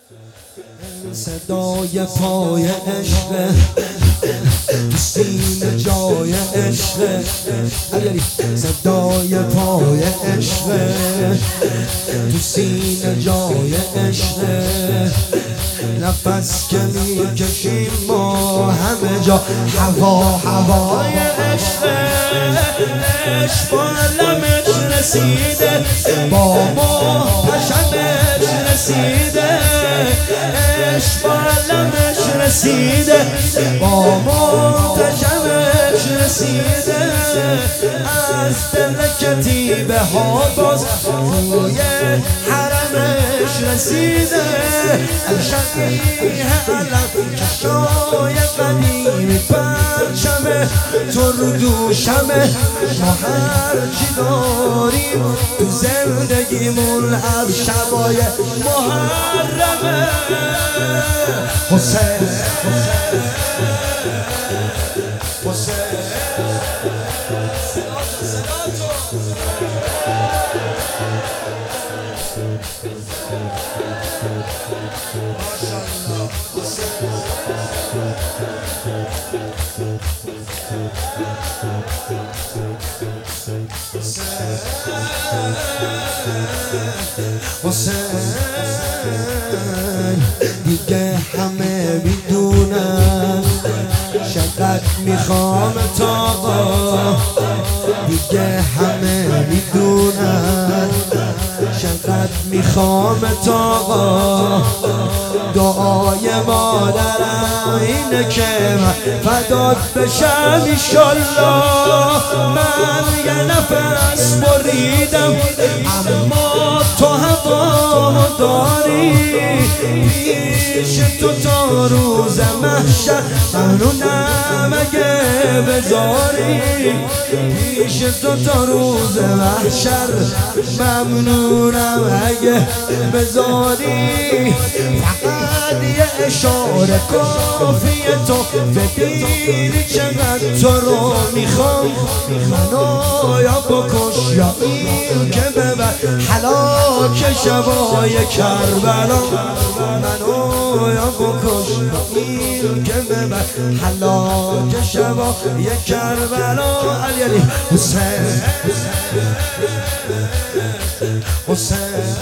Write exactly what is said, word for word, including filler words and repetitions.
صدای پای عشق تو سینه جای عشق، صدای پای عشق تو سینه جای عشق. نفس که میکشیم ما همه جا هوا هوای عشق. عشق با علمش رسیده، با محتشمش رسیده. عشق با علمش رسیده، با محتشمش رسیده. از دل کتیبه ها باز روی حرمش رسیده. شبیه علم چشای قدیمی پرچمه تو رو دوشمه. ما هرچی داریم تو زندگیمون از شبای محرمه. حسین حسین حسین دیگه همه میدونن چقدر میخوام آقا. دیگه همه میدونن چقدر میخوام آقا. دعای مادرم اینه که من فدات بشم ایشالله. من یه نفس بریدم اما تو هوا داری. پیش تو تا روز محشر ممنونم اگه بذاری. پیش تو تا روز محشر ممنونم اگه بذاری. فقط یه اشاره کافیه تو ببینی چقدر تو رو میخوام. منو یا بکش یا این که ببر هلاک شبای کربلا. منو یا بکش یا این که ببر هلاک شبای کربلا. علی علی حسین حسین